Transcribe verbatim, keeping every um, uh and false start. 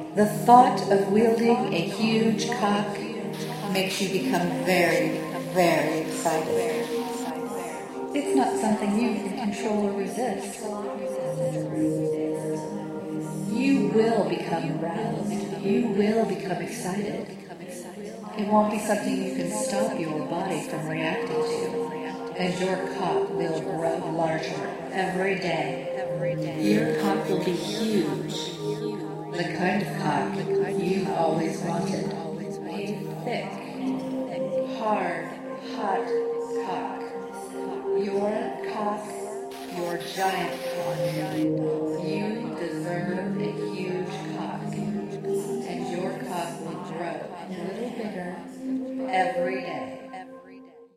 The thought of wielding a huge cock makes you become very, very excited. It's not something you can control or resist. You will become aroused. You will become excited. It won't be something you can stop your body from reacting to. And your cock will grow larger every day. Your cock will be huge. The kind of cock you've always wanted. A thick, hard, hot cock. Your cock, your giant cock. You deserve a huge cock. And your cock will grow a little bigger every day.